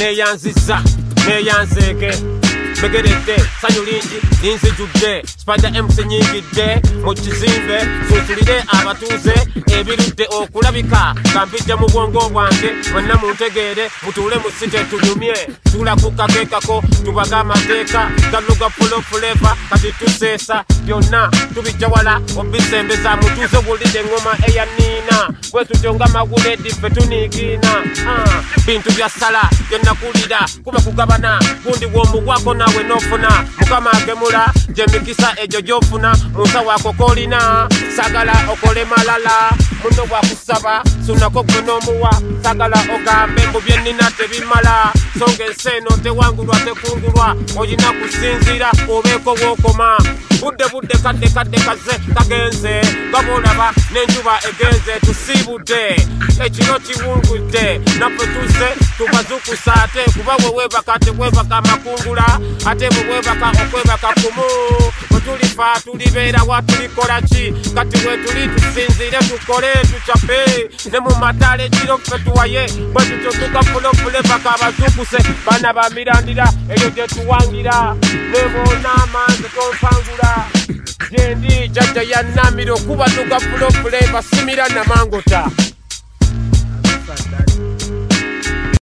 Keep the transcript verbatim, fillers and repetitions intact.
neyanziza neyanzeke megerete sanyu lingi linzijudde Spider M C nyingidde mu kizimbe susulire abatuze ebirudde okulabika kampijja mu bwongo bwange mwenna muntegeere mutule mu site tunyumye tula kukakekako tubaga amateeka galuga fulo fuleva kati tuseesa byonna tubijja wala obisembeza mutuze bulide engoma eya Nina bwe tutyonga magule dife tunigiina ah, bintu bya sala byenakulira kuba kugabana gundi w'omugwako nawe nofuna mukama agemula gyemikisa egyo gyofuna musa wako kolina sagala okole malala muno bwakusaba sunako gwe n'omuwa sagala ogambe mbu bye nnina tebimala songa enseeno tewangulwa tekungulwa olina kusinzira obeeko w'okoma budde budde kadde kadde kaze kagenze gabolaba n'enjuba egenze tusiibudde ekiro kiwungudde naffe tuzze tubazukusa ate kuba we weebaka teweebaka amakungula ate bwe weebaka okwebaka kumu bwe tulifa tulibeera wa tulikola ki kati we tuli tusinzire tukole tucape ne mu matale ekiro ffe tuwaye bwe tutyo tukafulofule baka abazukuse bana bamirandira ebyo gye tuwangira ne boona amanzi tompangula gyendi jjajja ya Namiro kuba tukafulofule basimira namangota.